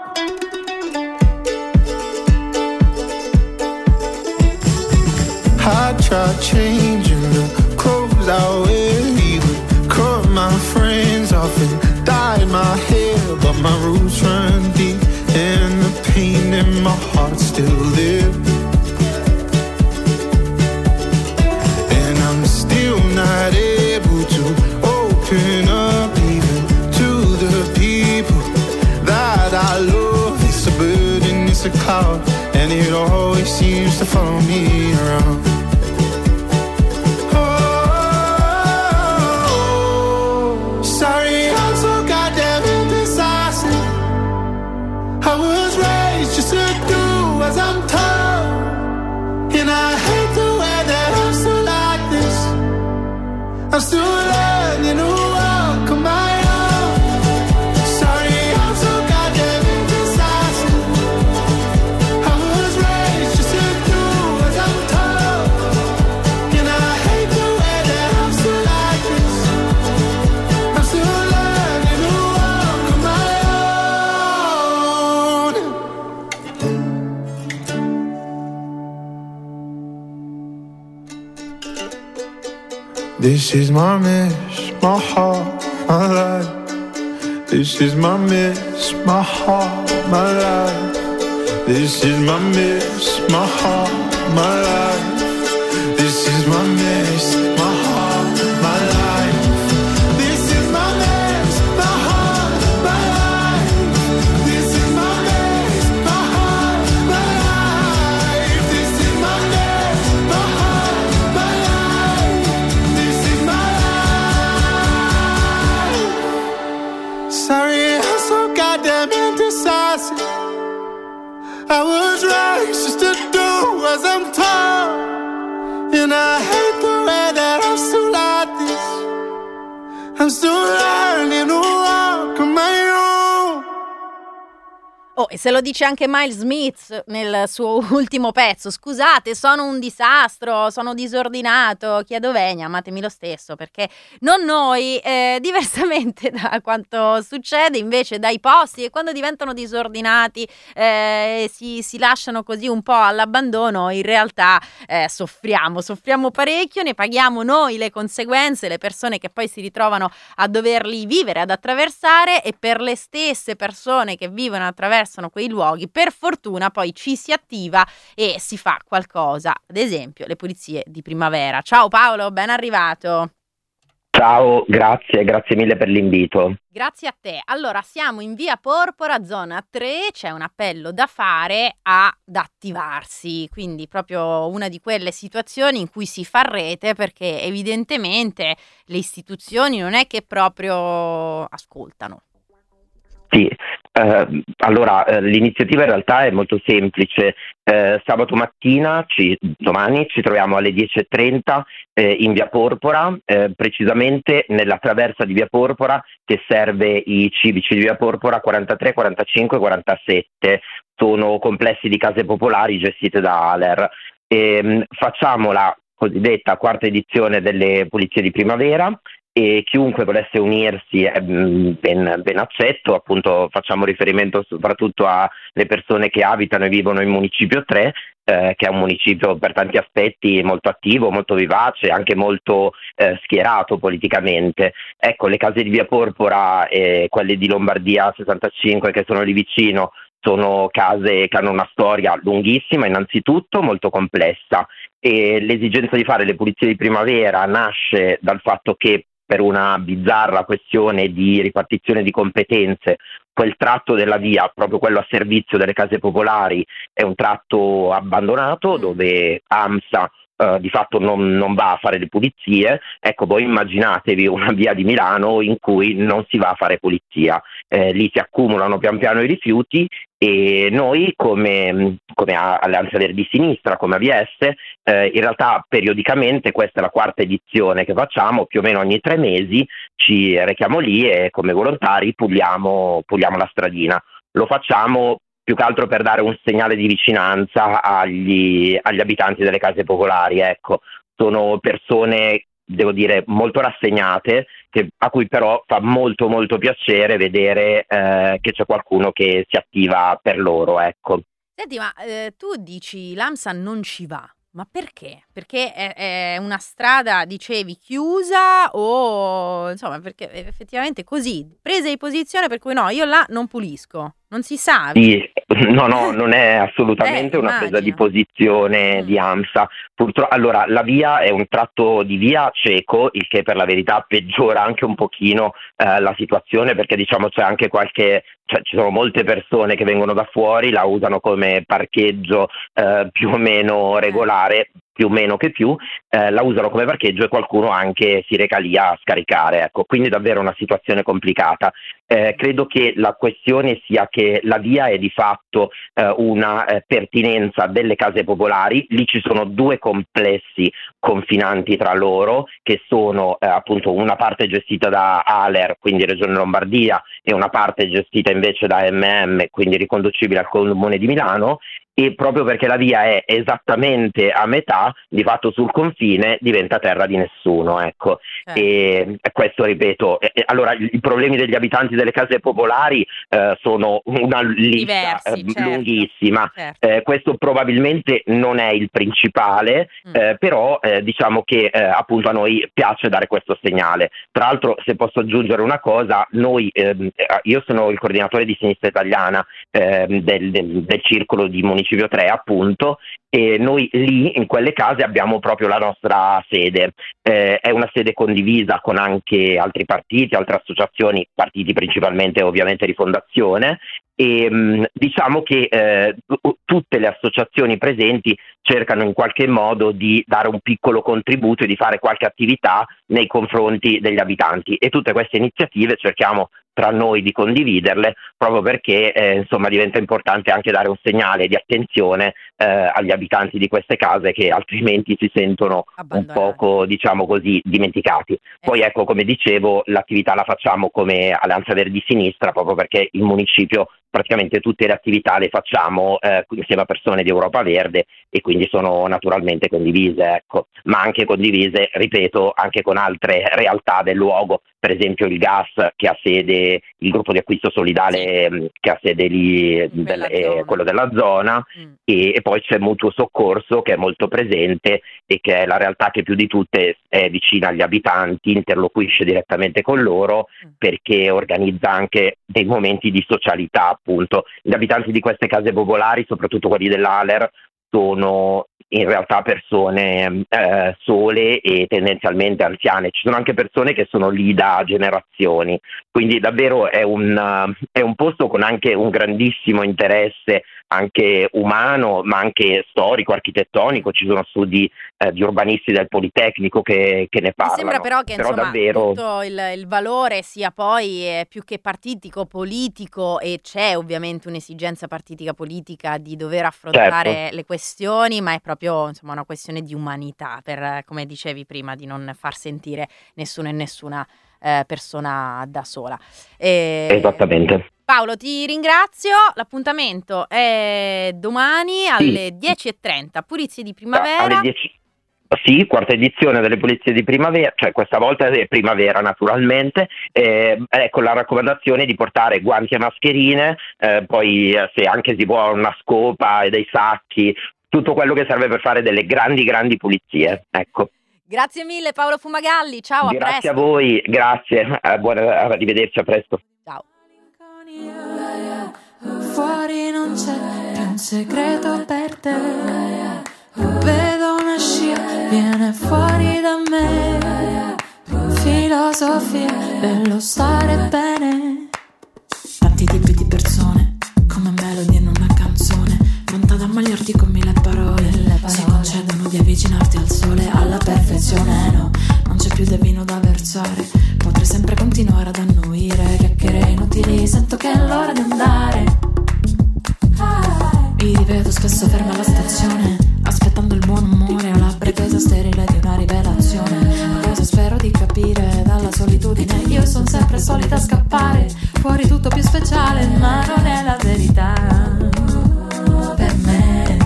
I tried changing the clothes I wear, even cut my friends off and dyed my hair, but my roots run deep and the pain in my heart still there. And I'm still not able to open up even to the people that I love. It's a burden, it's a cloud, and it always seems to follow me around. Oh, sorry, I'm so goddamn indecisive. I was raised just to do as I'm told, and I hate the way that I'm still like this. I'm still learning to walk on my own. Sorry, I'm so goddamn indecisive. I was raised just to do as I'm told, and I hate the way that I'm still like this. I'm still learning to walk on my own. This is my mess, my heart, my life. This is my mess, my heart, my life. This is my mess, my heart, my life. This is my mess, my heart, my life. This is my mess, my heart, my life. This is my mess, my heart, my life. This is my mess, my heart, my life. This is my life. Sorry, I'm so goddamn indecisive. I was raised just to do as I'm told, and I hate the way that I'm still like this. I'm still learning to walk on my own. Oh, e se lo dice anche Miles Smith nel suo ultimo pezzo: scusate, sono un disastro, sono disordinato, chiedo venia, amatemi lo stesso, perché non noi, eh, diversamente da quanto succede invece dai posti che quando diventano disordinati eh, si, si lasciano così un po' all'abbandono, in realtà eh, soffriamo, soffriamo parecchio, ne paghiamo noi le conseguenze, le persone che poi si ritrovano a doverli vivere, ad attraversare, e per le stesse persone che vivono attraverso quei luoghi, per fortuna poi ci si attiva e si fa qualcosa, ad esempio le pulizie di primavera. Ciao Paolo, ben arrivato. Ciao, grazie, grazie mille per l'invito. Grazie a te. Allora, siamo in via Porpora, zona tre, c'è un appello da fare ad attivarsi, quindi proprio una di quelle situazioni in cui si fa rete, perché evidentemente le istituzioni non è che proprio ascoltano. Sì, eh, allora eh, l'iniziativa in realtà è molto semplice. Eh, sabato mattina, ci, domani, ci troviamo alle dieci e trenta eh, in via Porpora, eh, precisamente nella traversa di via Porpora che serve i civici di via Porpora quarantatré, quarantacinque, quarantasette. Sono complessi di case popolari gestite da Aler. E, mh, facciamo la cosiddetta quarta edizione delle pulizie di primavera. e chiunque volesse unirsi è ben, ben accetto. Appunto facciamo riferimento soprattutto alle persone che abitano e vivono in Municipio tre, eh, che è un municipio per tanti aspetti molto attivo, molto vivace, anche molto eh, schierato politicamente. Ecco, le case di Via Porpora e quelle di Lombardia sessantacinque che sono lì vicino sono case che hanno una storia lunghissima, innanzitutto molto complessa, e l'esigenza di fare le pulizie di primavera nasce dal fatto che, per una bizzarra questione di ripartizione di competenze, quel tratto della via, proprio quello a servizio delle case popolari, è un tratto abbandonato dove AMSA Uh, di fatto non, non va a fare le pulizie. Ecco, voi immaginatevi una via di Milano in cui non si va a fare pulizia, eh, lì si accumulano pian piano i rifiuti, e noi come, come Alleanza Verdi Sinistra, come A V S, eh, in realtà periodicamente, questa è la quarta edizione che facciamo, più o meno ogni tre mesi ci rechiamo lì e come volontari puliamo, puliamo la stradina. Lo facciamo più che altro per dare un segnale di vicinanza agli, agli abitanti delle case popolari. Ecco, sono persone, devo dire, molto rassegnate, che, a cui però fa molto molto piacere vedere eh, che c'è qualcuno che si attiva per loro. Ecco. Senti, ma eh, tu dici l'AMSA non ci va, ma perché? Perché è, è una strada, dicevi, chiusa, o insomma, perché effettivamente così, presa di posizione per cui no, io là non pulisco, non si sa. Sì, no, no, non è assolutamente eh, una immagino. presa di posizione Mm. di AMSA. Purtroppo, allora, la via è un tratto di via cieco, il che per la verità peggiora anche un pochino eh, la situazione, perché diciamo c'è anche qualche, cioè ci sono molte persone che vengono da fuori, la usano come parcheggio eh, più o meno regolare, più o meno che più, eh, la usano come parcheggio e qualcuno anche si reca lì a scaricare. Ecco, quindi davvero una situazione complicata. Eh, credo che la questione sia che la via è di fatto eh, una eh, pertinenza delle case popolari. Lì ci sono due complessi confinanti tra loro, che sono eh, appunto una parte gestita da ALER, quindi Regione Lombardia, e una parte gestita invece da M M, quindi riconducibile al Comune di Milano. E proprio perché la via è esattamente a metà, di fatto sul confine diventa terra di nessuno, ecco. Certo. E questo, ripeto, eh, allora i, i problemi degli abitanti delle case popolari eh, sono una lista Diversi, eh, certo. lunghissima. Certo. Eh, questo probabilmente non è il principale, Mm. eh, però eh, diciamo che eh, appunto a noi piace dare questo segnale. Tra l'altro, se posso aggiungere una cosa, noi, ehm, io sono il coordinatore di Sinistra Italiana ehm, del, del, del circolo di Municipio tre, appunto, e noi lì in quelle case abbiamo proprio la nostra sede. Eh, è una sede condivisa con anche altri partiti, altre associazioni, partiti principalmente ovviamente Rifondazione, e mh, diciamo che eh, t- tutte le associazioni presenti cercano in qualche modo di dare un piccolo contributo e di fare qualche attività nei confronti degli abitanti, e tutte queste iniziative cerchiamo tra noi di condividerle, proprio perché eh, insomma diventa importante anche dare un segnale di attenzione eh, agli abitanti di queste case, che altrimenti si sentono un poco, diciamo così, dimenticati. Poi ecco, come dicevo, l'attività la facciamo come Alleanza Verdi Sinistra, proprio perché il municipio praticamente tutte le attività le facciamo eh, insieme a persone di Europa Verde, e quindi sono naturalmente condivise, ecco, ma anche condivise, ripeto, anche con altre realtà del luogo, per esempio il gas che ha sede, il gruppo di acquisto solidale sì. che ha sede lì, del, eh, quello della zona, mm. e, e poi c'è Mutuo Soccorso che è molto presente e che è la realtà che più di tutte è vicina agli abitanti, interloquisce direttamente con loro, mm. perché organizza anche dei momenti di socialità, appunto. Gli abitanti di queste case popolari, soprattutto quelli dell'Aler, sono in realtà persone eh, sole e tendenzialmente anziane. Ci sono anche persone che sono lì da generazioni, quindi davvero è un, è un posto con anche un grandissimo interesse anche umano, ma anche storico, architettonico. Ci sono studi eh, di urbanisti del Politecnico che, che ne parlano. Mi sembra però che però insomma davvero... tutto il, il valore sia poi eh, più che partitico, politico, e c'è ovviamente un'esigenza partitica politica di dover affrontare certo. le questioni, ma è proprio insomma una questione di umanità, per, come dicevi prima, di non far sentire nessuno e nessuna eh, persona da sola. E... Esattamente. Paolo, ti ringrazio, l'appuntamento è domani alle sì. dieci e trenta, pulizie di primavera. Alle dieci Sì, quarta edizione delle pulizie di primavera, cioè questa volta è primavera naturalmente, eh, ecco la raccomandazione di portare guanti e mascherine, eh, poi eh, se anche si può una scopa e dei sacchi, tutto quello che serve per fare delle grandi grandi pulizie, ecco. Grazie mille Paolo Fumagalli, ciao, a Grazie presto. a voi, grazie, eh, buona, arrivederci, a presto. Ciao. Fuori non c'è più un segreto per te, vedo una scia, viene fuori da me, filosofia dello stare bene. Tanti tipi di persone, come melodie in una canzone, pronta ad ammagliarti con mille parole, si concedono di avvicinarti al sole, alla perfezione. No, non c'è più del vino da versare, potrei sempre continuare ad annuire, chiacchiere inutili, sento che è l'ora di andare. Mi rivedo spesso ferma alla stazione, aspettando il buon umore o la pretesa sterile di una rivelazione. Ma cosa spero di capire dalla solitudine? Io sono sempre solita scappare, fuori tutto più speciale, ma non è la verità per me.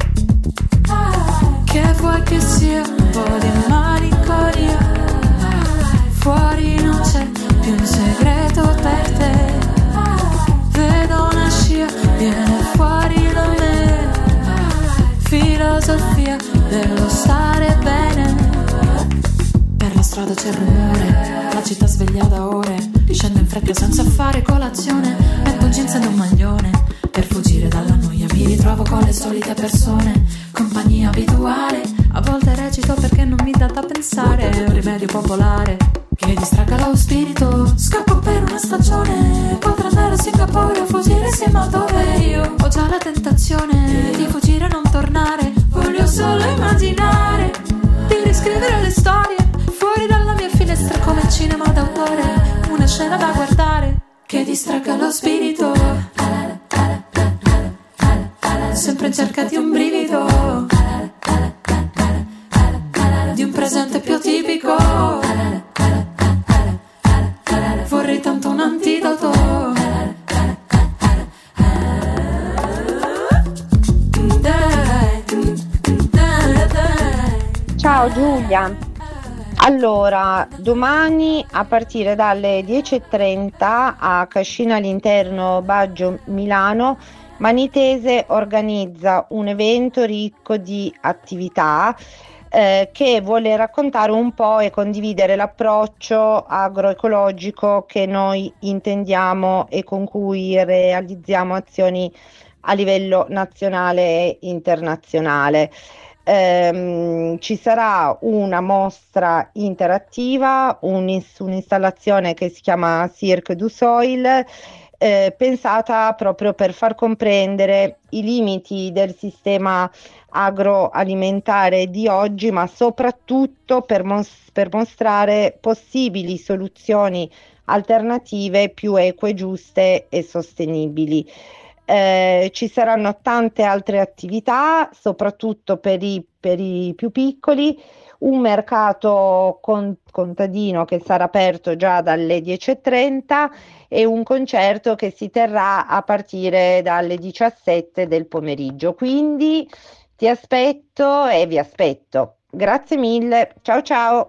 Che vuoi che sia un po' di malinconia, fuori non c'è più un segreto per te, vedo una scia, viene fuori da me, filosofia dello stare bene. Per la strada c'è il rumore, la città sveglia da ore, scendo in fretta senza fare colazione, metto jeans ed un maglione, per fuggire dalla noia mi ritrovo con le solite persone, compagnia abituale, a volte recito perché non mi dà da pensare, è un rimedio popolare che distragga lo spirito, scappo per una stagione, potrò andare a Singapore o fuggire insieme a dove io ho già la tentazione di fuggire e non tornare, voglio solo immaginare di riscrivere le storie fuori dalla mia finestra come il cinema d'autore, una scena da guardare che distragga lo spirito, sempre in cerca di un brivido, di un presente più tipico, vorrei tanto un antidoto. Ciao Giulia, allora domani a partire dalle dieci e trenta a Cascina all'Interno Baggio Milano Manitese organizza un evento ricco di attività eh, che vuole raccontare un po' e condividere l'approccio agroecologico che noi intendiamo e con cui realizziamo azioni a livello nazionale e internazionale. Um, ci sarà una mostra interattiva, un, un'installazione che si chiama Cirque du Soil, eh, pensata proprio per far comprendere i limiti del sistema agroalimentare di oggi, ma soprattutto per, mos- per mostrare possibili soluzioni alternative più eque, giuste e sostenibili. Eh, ci saranno tante altre attività, soprattutto per i, per i più piccoli, un mercato con, contadino che sarà aperto già dalle dieci e trenta e un concerto che si terrà a partire dalle diciassette del pomeriggio. Quindi ti aspetto e vi aspetto. Grazie mille, ciao ciao!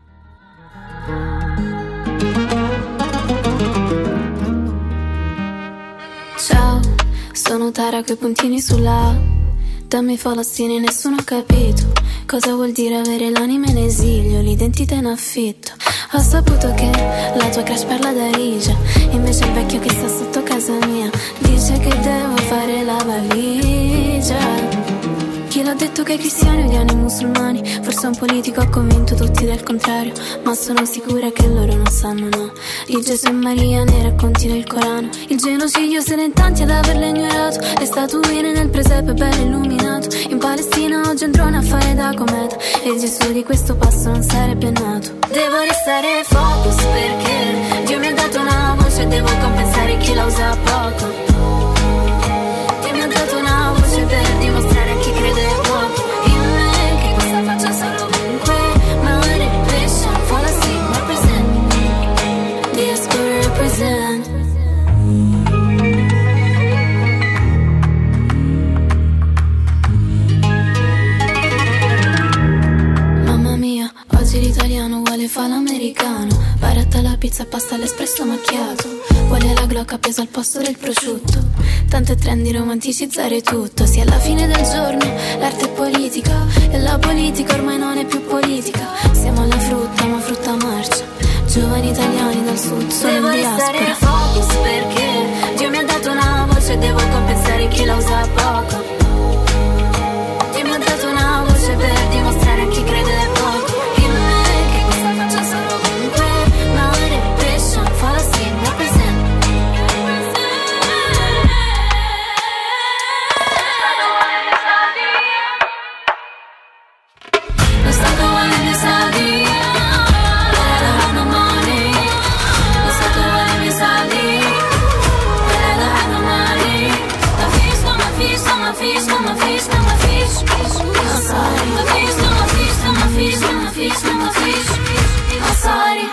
Ciao, sono Tara coi puntini sulla, dammi falassine, nessuno ha capito cosa vuol dire avere l'anima in esilio, l'identità in affitto. Ho saputo che la tua crush parla d'Arigia, invece il vecchio che sta sotto casa mia dice che devo fare la valigia. Chi l'ha detto che i cristiani odiano i musulmani? Forse un politico ha convinto tutti del contrario, ma sono sicura che loro non sanno, no, di Gesù e Maria nei racconti del Corano. Il genocidio siete in tanti ad averlo ignorato, le statuine nel presepe ben illuminato. In Palestina oggi un drone a fare da cometa, e Gesù di questo passo non sarebbe nato. Devo restare focus perché Dio mi ha dato una voce, devo compensare chi la usa poco. Dio mi ha dato una voce per dimostrare a chi crede poco in me che questa faccia solo ovunque. Mare, pesce, fallacy, represent, diaspora represent. e pasta all'espresso macchiato. Vuole la Glock appesa al posto del prosciutto. Tante trend di romanticizzare tutto. Sì, alla fine del giorno l'arte è politica e la politica ormai non è più politica. Siamo alla frutta, ma frutta marcia. Giovani italiani dal sud sono in diaspora. Devo restare in focus perché Dio mi ha dato una voce e devo compensare chi la usa poco. Dio mi ha dato una voce per dimostrare a chi crede poco in me, che questa faccia solo comunque mare, pesce, Falastin, represent. Lo Stato vuole i miei soldi, vuole la hanno money. Lo Stato vuole i miei soldi, vuole la hanno money. La fish, la fish, la fish, la fish, la fish, I'm sorry. La fish, la fish, la fish, la fish, la fish, I'm sorry.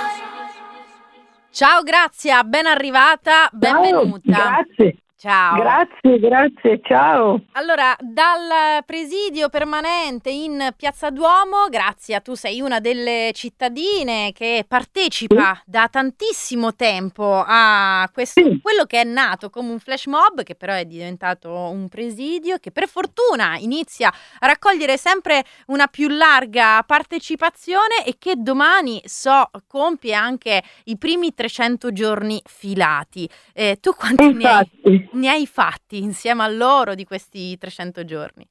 Ciao Grazia, ben arrivata, benvenuta. Ciao, grazie. Ciao. Grazie, grazie, ciao. Allora, dal presidio permanente in Piazza Duomo, Grazia, tu sei una delle cittadine che partecipa sì. da tantissimo tempo a questo, sì. quello che è nato come un flash mob, che però è diventato un presidio, che per fortuna inizia a raccogliere sempre una più larga partecipazione e che domani, so, compie anche i primi trecento giorni filati. Eh, tu quanti ne hai? Ne hai fatti insieme a loro di questi trecento giorni?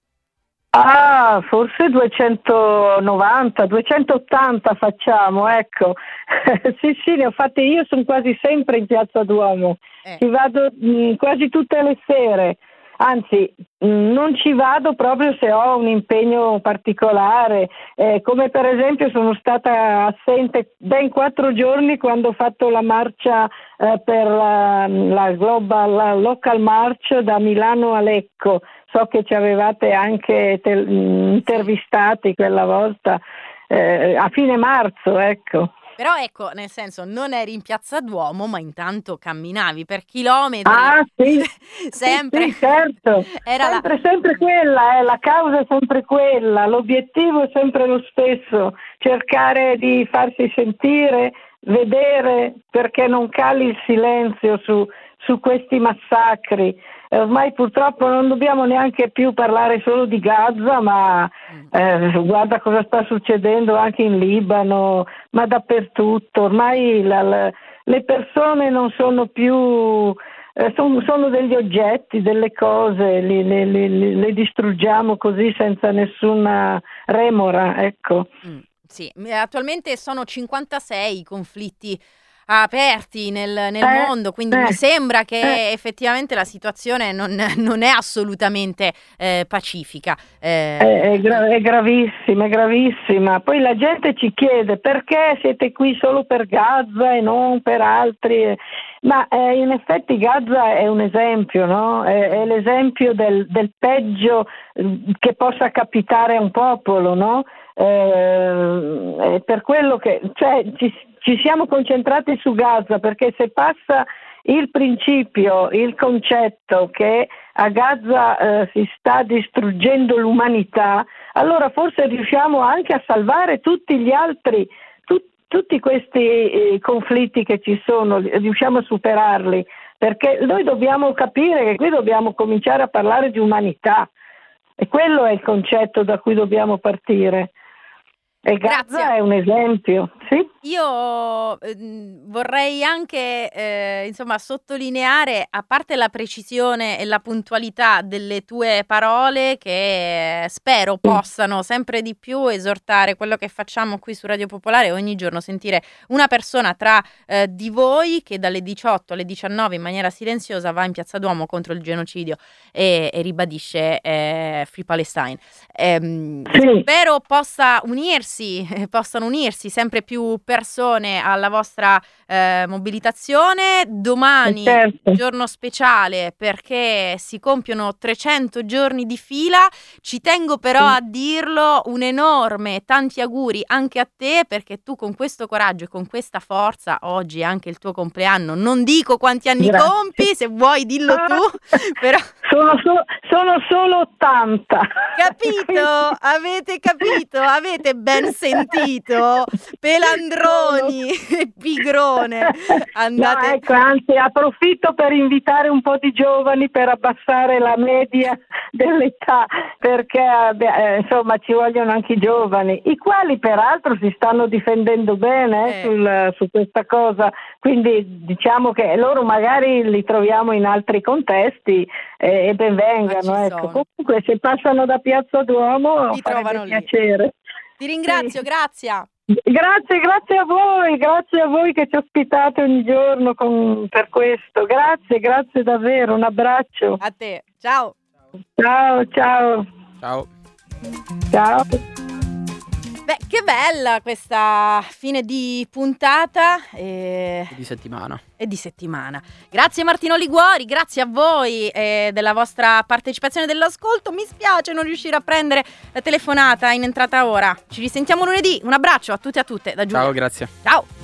Ah, forse duecentonovanta, duecentottanta facciamo, ecco. Sì, sì, ne ho fatti io, sono quasi sempre in Piazza Duomo. Eh. Ci vado mh, quasi tutte le sere. Anzi, non ci vado proprio se ho un impegno particolare, eh, come per esempio sono stata assente ben quattro giorni quando ho fatto la marcia eh, per la, la Global la Local March da Milano a Lecco. So che ci avevate anche te- intervistati quella volta, eh, a fine marzo, ecco. Però ecco, nel senso, non eri in Piazza Duomo, ma intanto camminavi per chilometri. Ah, sì, sempre. Sì, sì, certo. Era sempre, la... sempre quella, eh, la causa è sempre quella, l'obiettivo è sempre lo stesso, cercare di farsi sentire, vedere perché non cali il silenzio su, su questi massacri. Ormai purtroppo non dobbiamo neanche più parlare solo di Gaza, ma eh, guarda cosa sta succedendo anche in Libano, ma dappertutto. Ormai la, la, le persone non sono più, eh, son, sono degli oggetti, delle cose, li, le, le, le distruggiamo così senza nessuna remora, ecco. Mm, sì, attualmente sono cinquantasei i conflitti aperti nel, nel eh, mondo, quindi eh, mi sembra che eh. effettivamente la situazione non, non è assolutamente eh, pacifica. Eh, è, è, gra- è gravissima, è gravissima. Poi la gente ci chiede perché siete qui solo per Gaza e non per altri, ma eh, in effetti Gaza è un esempio, no? È, è l'esempio del, del peggio che possa capitare a un popolo, no? Eh, è per quello che, cioè, ci Ci siamo concentrati su Gaza perché se passa il principio, il concetto che a Gaza eh, si sta distruggendo l'umanità, allora forse riusciamo anche a salvare tutti gli altri, tu, tutti questi eh, conflitti che ci sono, riusciamo a superarli, perché noi dobbiamo capire che qui dobbiamo cominciare a parlare di umanità e quello è il concetto da cui dobbiamo partire. E Gaza Grazie. È un esempio, sì? Io eh, vorrei anche eh, insomma sottolineare, a parte la precisione e la puntualità delle tue parole, che spero possano sempre di più esortare quello che facciamo qui su Radio Popolare ogni giorno, sentire una persona tra eh, di voi che dalle diciotto alle diciannove in maniera silenziosa va in Piazza Duomo contro il genocidio e, e ribadisce eh, Free Palestine. Eh, sì. Spero possa unirsi possano unirsi sempre più persone alla vostra eh, mobilitazione. Domani, certo. giorno speciale perché si compiono trecento giorni di fila. Ci tengo però sì. a dirlo, un enorme tanti auguri anche a te, perché tu con questo coraggio e con questa forza, oggi è anche il tuo compleanno, non dico quanti anni Grazie. compi, se vuoi dillo ah, tu, però... sono, so, sono solo ottanta. Capito? Avete capito? Avete ben ben sentito, pelandroni, pigrone. Andate... No, ecco, anzi approfitto per invitare un po' di giovani per abbassare la media dell'età, perché eh, insomma ci vogliono anche i giovani, i quali peraltro si stanno difendendo bene eh, eh. Sul, su questa cosa, quindi diciamo che loro magari li troviamo in altri contesti eh, e ben vengano, ecco. Comunque se passano da Piazza Duomo ti trovano lì. Piacere. Ti ringrazio, sì. Grazia. Grazie, grazie a voi, grazie a voi che ci ospitate ogni giorno con, per questo. Grazie, grazie davvero, un abbraccio. A te, ciao. Ciao, ciao. Ciao. Ciao. Beh, che bella questa fine di puntata e di settimana. E di settimana. Grazie Martino Liguori, grazie a voi eh, della vostra partecipazione e dell'ascolto. Mi spiace non riuscire a prendere la telefonata in entrata ora. Ci risentiamo lunedì. Un abbraccio a tutti e a tutte da Giulia. Ciao, grazie. Ciao.